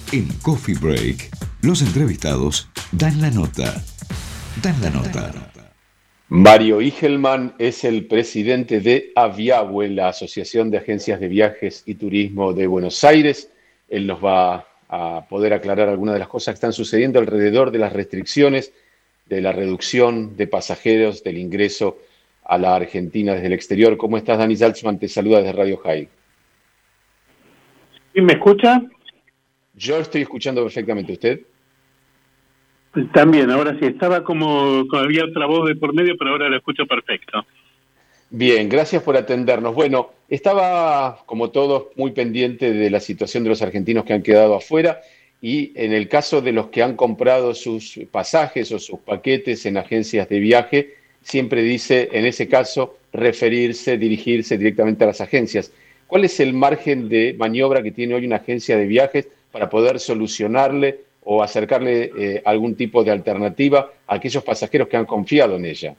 En Coffee Break, los entrevistados dan la nota. Dan la nota. Mario Igelman es el presidente de Aviahue, la Asociación de Agencias de Viajes y Turismo de Buenos Aires. Él nos va a poder aclarar algunas de las cosas que están sucediendo alrededor de las restricciones, de la reducción de pasajeros, del ingreso a la Argentina desde el exterior. ¿Cómo estás, Dani Salzman? Te saluda desde Radio High. ¿Sí me escucha? Yo estoy escuchando perfectamente. ¿Usted? También, ahora sí, estaba como había otra voz de por medio, pero ahora lo escucho perfecto. Bien, gracias por atendernos. Bueno, estaba, como todos, muy pendiente de la situación de los argentinos que han quedado afuera y en el caso de los que han comprado sus pasajes o sus paquetes en agencias de viaje, siempre dice, en ese caso, dirigirse directamente a las agencias. ¿Cuál es el margen de maniobra que tiene hoy una agencia de viajes para poder solucionarle o acercarle algún tipo de alternativa a aquellos pasajeros que han confiado en ella?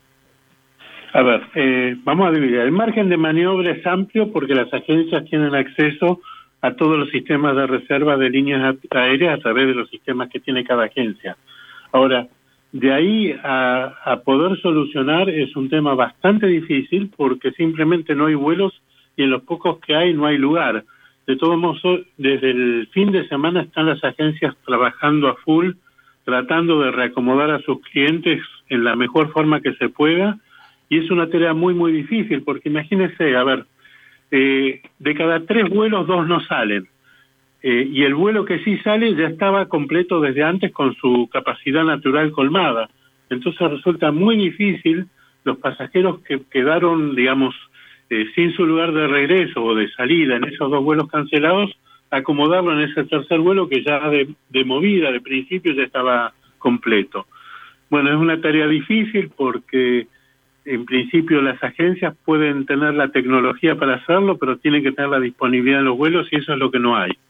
A ver, vamos a dividir. El margen de maniobra es amplio porque las agencias tienen acceso a todos los sistemas de reserva de líneas aéreas a través de los sistemas que tiene cada agencia. Ahora, de ahí a poder solucionar es un tema bastante difícil porque simplemente no hay vuelos y en los pocos que hay no hay lugar. De todos modos, desde el fin de semana están las agencias trabajando a full, tratando de reacomodar a sus clientes en la mejor forma que se pueda, y es una tarea muy, muy difícil, porque imagínense, a ver, de cada 3 vuelos, 2 no salen, y el vuelo que sí sale ya estaba completo desde antes con su capacidad natural colmada. Entonces resulta muy difícil los pasajeros que quedaron, digamos, sin su lugar de regreso o de salida en esos 2 vuelos cancelados, acomodarlo en ese tercer vuelo que ya de movida, de principio, ya estaba completo. Bueno, es una tarea difícil porque en principio las agencias pueden tener la tecnología para hacerlo, pero tienen que tener la disponibilidad en los vuelos y eso es lo que no hay.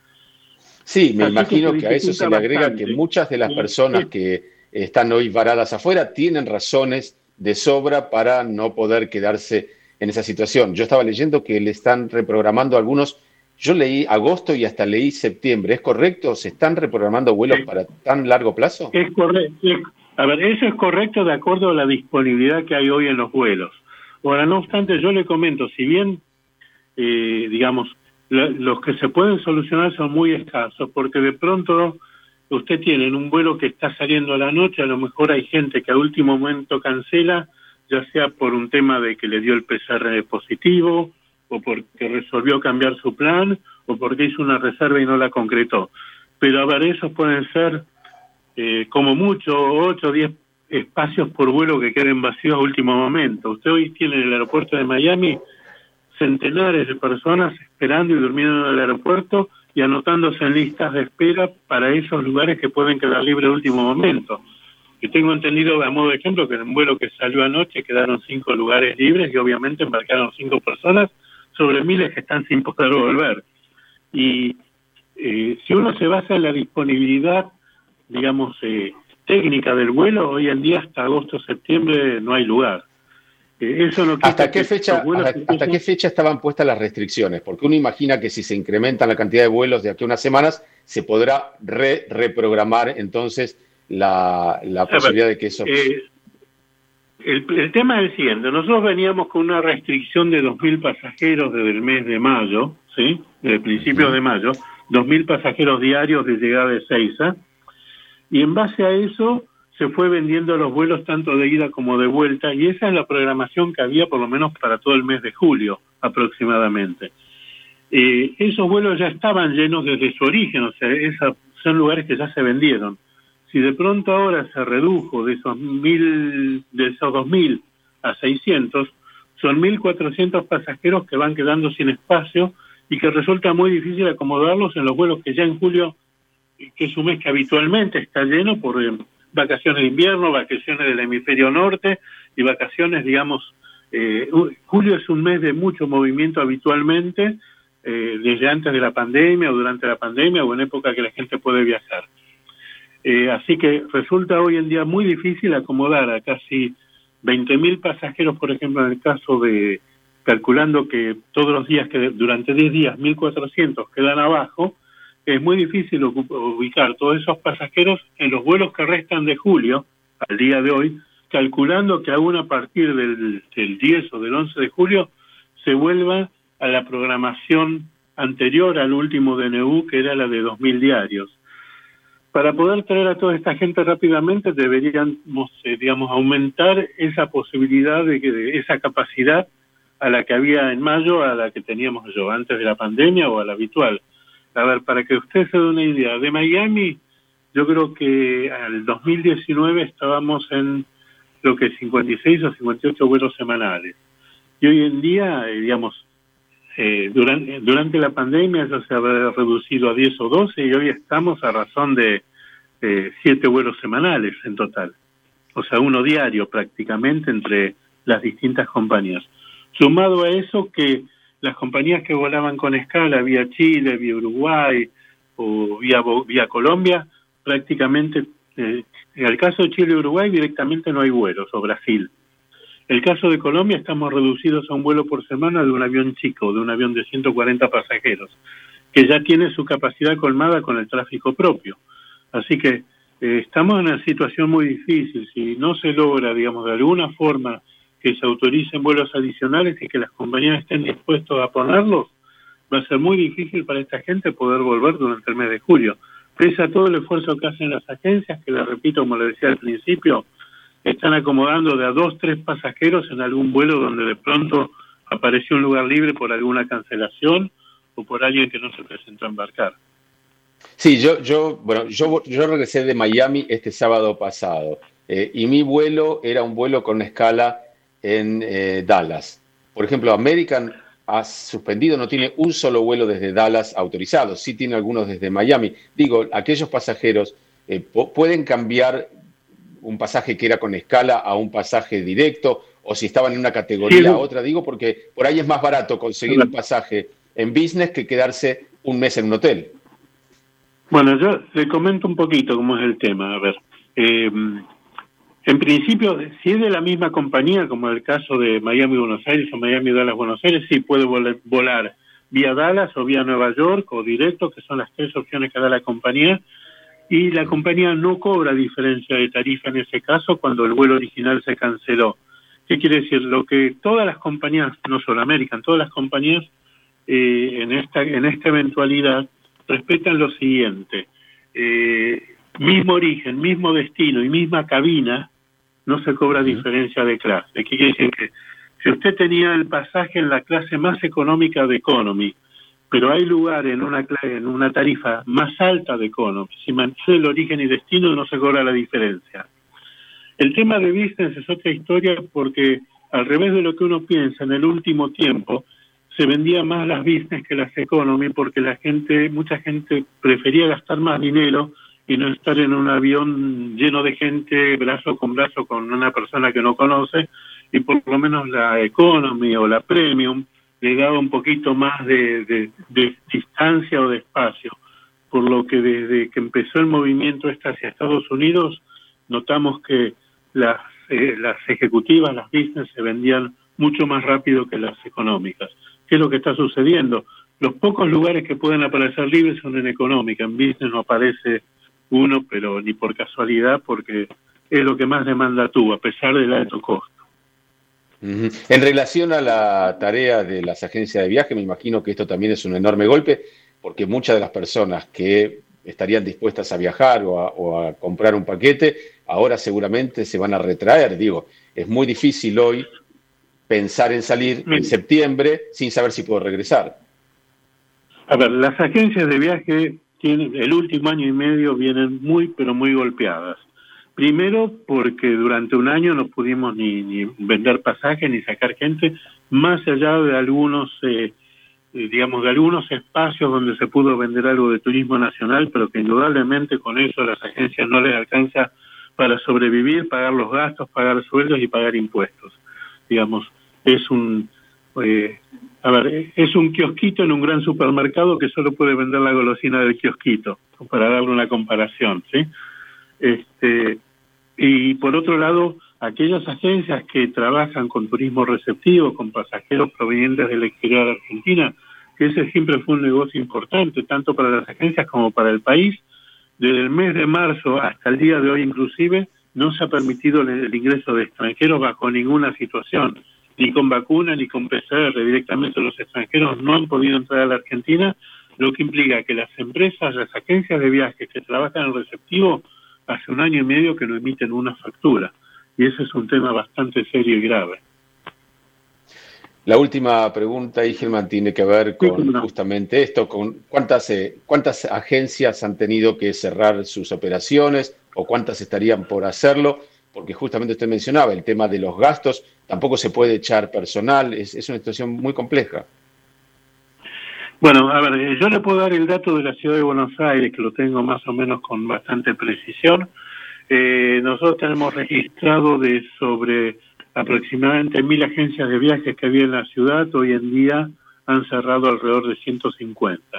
Sí, me imagino que a eso se le agrega que muchas de las personas que están hoy varadas afuera tienen razones de sobra para no poder quedarse en esa situación. Yo estaba leyendo que le están reprogramando algunos, yo leí agosto y hasta leí septiembre. ¿Es correcto? ¿Se están reprogramando vuelos para tan largo plazo? Es correcto. A ver, eso es correcto de acuerdo a la disponibilidad que hay hoy en los vuelos. Ahora, no obstante, yo le comento, si bien, digamos, los que se pueden solucionar son muy escasos, porque de pronto usted tiene un vuelo que está saliendo a la noche, a lo mejor hay gente que a último momento cancela, ya sea por un tema de que le dio el PCR positivo, o porque resolvió cambiar su plan, o porque hizo una reserva y no la concretó. Pero a ver, esos pueden ser como mucho 8 o 10 espacios por vuelo que queden vacíos a último momento. Usted hoy tiene en el aeropuerto de Miami centenares de personas esperando y durmiendo en el aeropuerto y anotándose en listas de espera para esos lugares que pueden quedar libres a último momento. Y tengo entendido, a modo de ejemplo, que en un vuelo que salió anoche quedaron 5 lugares libres y obviamente embarcaron 5 personas sobre miles que están sin poder volver. Y si uno se basa en la disponibilidad, digamos, técnica del vuelo, hoy en día hasta agosto o septiembre no hay lugar. Eso no ¿Hasta qué fecha estaban puestas las restricciones? Porque uno imagina que si se incrementan la cantidad de vuelos de aquí a unas semanas, se podrá reprogramar entonces la posibilidad de que eso... El tema es el siguiente. Nosotros veníamos con una restricción de 2.000 pasajeros desde el mes de mayo, ¿sí? Desde el principio de mayo, 2.000 pasajeros diarios de llegada de Ezeiza, y en base a eso se fue vendiendo los vuelos tanto de ida como de vuelta, y esa es la programación que había por lo menos para todo el mes de julio aproximadamente. Esos vuelos ya estaban llenos desde su origen, o sea, son lugares que ya se vendieron. Si de pronto ahora se redujo de esos 2.000 a 600, son 1.400 pasajeros que van quedando sin espacio y que resulta muy difícil acomodarlos en los vuelos que ya en julio, que es un mes que habitualmente está lleno por vacaciones de invierno, vacaciones del hemisferio norte y vacaciones, digamos, julio es un mes de mucho movimiento habitualmente, desde antes de la pandemia o durante la pandemia o en época que la gente puede viajar. Así que resulta hoy en día muy difícil acomodar a casi 20.000 pasajeros, por ejemplo, en el caso de, calculando que todos los días, que durante 10 días, 1.400 quedan abajo, es muy difícil ubicar todos esos pasajeros en los vuelos que restan de julio, al día de hoy, calculando que aún a partir del 10 o del 11 de julio se vuelva a la programación anterior al último DNU, que era la de 2.000 diarios. Para poder traer a toda esta gente rápidamente deberíamos, aumentar esa posibilidad de esa capacidad a la que había en mayo, a la que teníamos antes de la pandemia o a la habitual. A ver, para que usted se dé una idea, de Miami, yo creo que al 2019 estábamos en lo que 56 o 58 vuelos semanales. Y hoy en día, durante la pandemia eso se habrá reducido a 10 o 12 y hoy estamos a razón de 7 vuelos semanales en total. O sea, uno diario prácticamente entre las distintas compañías. Sumado a eso que las compañías que volaban con escala vía Chile, vía Uruguay o vía Colombia, prácticamente, en el caso de Chile y Uruguay directamente no hay vuelos, o Brasil. El caso de Colombia estamos reducidos a un vuelo por semana de un avión chico, de un avión de 140 pasajeros, que ya tiene su capacidad colmada con el tráfico propio. Así que estamos en una situación muy difícil. Si no se logra, de alguna forma que se autoricen vuelos adicionales y que las compañías estén dispuestos a ponerlos, va a ser muy difícil para esta gente poder volver durante el mes de julio. Pese a todo el esfuerzo que hacen las agencias, que les repito, como les decía al principio, están acomodando de a 2, 3 pasajeros en algún vuelo donde de pronto apareció un lugar libre por alguna cancelación o por alguien que no se presentó a embarcar. Sí, yo regresé de Miami este sábado pasado y mi vuelo era un vuelo con escala en Dallas. Por ejemplo, American ha suspendido, no tiene un solo vuelo desde Dallas autorizado, sí tiene algunos desde Miami. Digo, aquellos pasajeros pueden cambiar un pasaje que era con escala a un pasaje directo, o si estaban en una categoría a otra, digo, porque por ahí es más barato conseguir un pasaje en business que quedarse un mes en un hotel. Bueno, yo le comento un poquito cómo es el tema. A ver, en principio, si es de la misma compañía, como el caso de Miami-Buenos Aires o Miami-Dallas-Buenos Aires, sí puede volar vía Dallas o vía Nueva York o directo, que son las 3 opciones que da la compañía, y la compañía no cobra diferencia de tarifa en ese caso cuando el vuelo original se canceló. ¿Qué quiere decir? Lo que todas las compañías, no solo American, todas las compañías en esta eventualidad respetan lo siguiente: mismo origen, mismo destino y misma cabina, no se cobra diferencia de clase. ¿Qué quiere decir? Que si usted tenía el pasaje en la clase más económica de Economy, pero hay lugar en una tarifa más alta de Economy, si mantiene el origen y destino no se cobra la diferencia. El tema de business es otra historia porque, al revés de lo que uno piensa, en el último tiempo se vendía más las business que las economy porque mucha gente prefería gastar más dinero y no estar en un avión lleno de gente, brazo con una persona que no conoce, y por lo menos la economy o la premium le daba un poquito más de distancia o de espacio, por lo que desde que empezó el movimiento hacia Estados Unidos, notamos que las ejecutivas, las business, se vendían mucho más rápido que las económicas. ¿Qué es lo que está sucediendo? Los pocos lugares que pueden aparecer libres son en económica, en business no aparece uno, pero ni por casualidad, porque es lo que más demanda tuvo, a pesar del alto costo. En relación a la tarea de las agencias de viaje, me imagino que esto también es un enorme golpe, porque muchas de las personas que estarían dispuestas a viajar o a comprar un paquete, ahora seguramente se van a retraer. Digo, es muy difícil hoy pensar en salir en septiembre sin saber si puedo regresar. A ver, las agencias de viaje el último año y medio vienen muy, pero muy golpeadas. Primero, porque durante un año no pudimos ni vender pasajes ni sacar gente, más allá de algunos, de algunos espacios donde se pudo vender algo de turismo nacional, pero que indudablemente con eso a las agencias no les alcanza para sobrevivir, pagar los gastos, pagar sueldos y pagar impuestos. Es un kiosquito en un gran supermercado que solo puede vender la golosina del kiosquito, para darle una comparación, ¿sí? Y por otro lado, aquellas agencias que trabajan con turismo receptivo, con pasajeros provenientes del exterior de Argentina, que ese siempre fue un negocio importante, tanto para las agencias como para el país. Desde el mes de marzo hasta el día de hoy inclusive, no se ha permitido el ingreso de extranjeros bajo ninguna situación, ni con vacuna ni con PCR. Directamente los extranjeros no han podido entrar a la Argentina, lo que implica que las empresas, las agencias de viajes que trabajan en receptivo, hace 1 año y medio que no emiten una factura. Y ese es un tema bastante serio y grave. La última pregunta, Igelman, tiene que ver con justamente esto, con cuántas agencias han tenido que cerrar sus operaciones o cuántas estarían por hacerlo, porque justamente usted mencionaba el tema de los gastos, tampoco se puede echar personal, es una situación muy compleja. Bueno, a ver, yo le puedo dar el dato de la ciudad de Buenos Aires, que lo tengo más o menos con bastante precisión. Nosotros tenemos registrado de sobre aproximadamente 1.000 agencias de viajes que había en la ciudad. Hoy en día han cerrado alrededor de 150.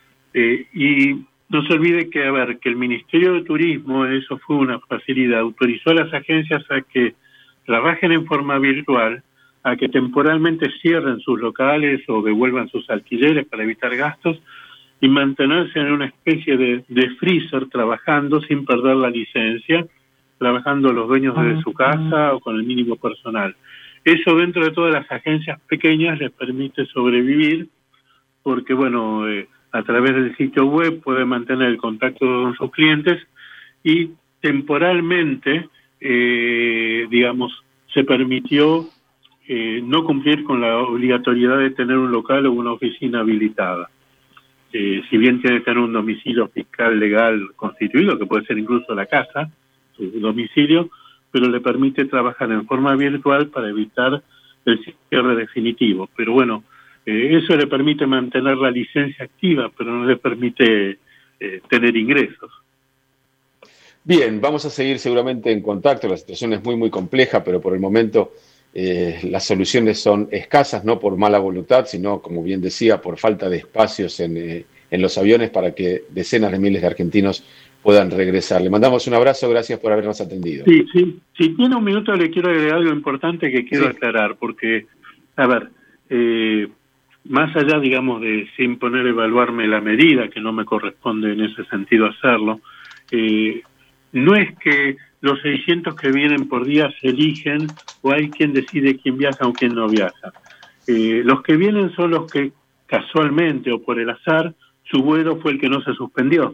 Y no se olvide que, a ver, que el Ministerio de Turismo, eso fue una facilidad, autorizó a las agencias a que trabajen en forma virtual, a que temporalmente cierren sus locales o devuelvan sus alquileres para evitar gastos y mantenerse en una especie de freezer trabajando sin perder la licencia, trabajando los dueños de su casa o con el mínimo personal. Eso dentro de todas las agencias pequeñas les permite sobrevivir porque, bueno, a través del sitio web puede mantener el contacto con sus clientes y temporalmente, digamos, se permitió no cumplir con la obligatoriedad de tener un local o una oficina habilitada. Si bien tiene que tener un domicilio fiscal legal constituido, que puede ser incluso la casa, su domicilio, pero le permite trabajar en forma virtual para evitar el cierre definitivo. Pero bueno, eso le permite mantener la licencia activa, pero no le permite tener ingresos. Bien, vamos a seguir seguramente en contacto. La situación es muy, muy compleja, pero por el momento las soluciones son escasas, no por mala voluntad, sino, como bien decía, por falta de espacios en los aviones para que decenas de miles de argentinos puedan regresar. Le mandamos un abrazo, gracias por habernos atendido. Sí, sí. Si tiene un minuto le quiero agregar algo importante que quiero aclarar, porque, a ver, más allá, digamos, de sin poner a evaluarme la medida, que no me corresponde en ese sentido hacerlo, no es que los 600 que vienen por día se eligen o hay quien decide quién viaja o quién no viaja. Los que vienen son los que casualmente o por el azar su vuelo fue el que no se suspendió.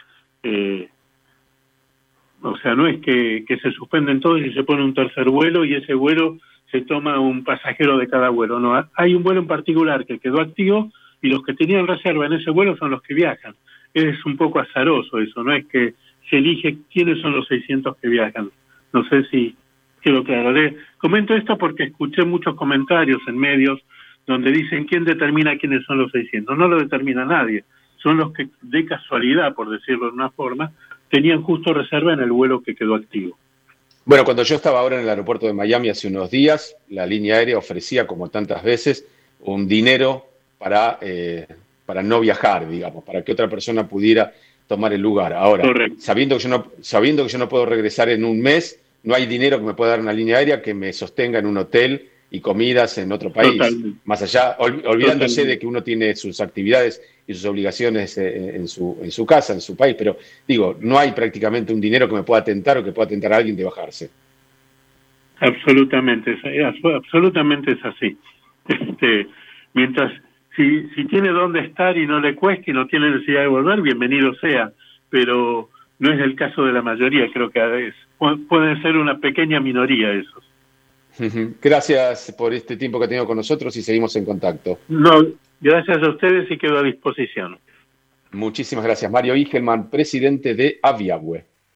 O sea, no es que se suspenden todos y se pone un tercer vuelo y ese vuelo se toma un pasajero de cada vuelo. No, hay un vuelo en particular que quedó activo y los que tenían reserva en ese vuelo son los que viajan. Es un poco azaroso eso, no es que se elige quiénes son los 600 que viajan. No sé si quedó claro. Comento esto porque escuché muchos comentarios en medios donde dicen quién determina quiénes son los 600. No lo determina nadie. Son los que, de casualidad, por decirlo de una forma, tenían justo reserva en el vuelo que quedó activo. Bueno, cuando yo estaba ahora en el aeropuerto de Miami hace unos días, la línea aérea ofrecía, como tantas veces, un dinero para no viajar, digamos, para que otra persona pudiera tomar el lugar. Ahora, sabiendo que yo no puedo regresar en un mes, no hay dinero que me pueda dar una línea aérea que me sostenga en un hotel y comidas en otro país. Totalmente. Más allá, olvidándose de que uno tiene sus actividades y sus obligaciones en su casa, en su país, pero digo, no hay prácticamente un dinero que me pueda tentar o que pueda tentar a alguien de bajarse. Absolutamente, absolutamente es así. Mientras, si tiene dónde estar y no le cuesta y no tiene necesidad de volver, bienvenido sea, pero no es el caso de la mayoría, creo que pueden ser una pequeña minoría esos. Gracias por este tiempo que ha tenido con nosotros y seguimos en contacto. No, gracias a ustedes y quedo a disposición. Muchísimas gracias. Mario Igelman, presidente de Aviabue.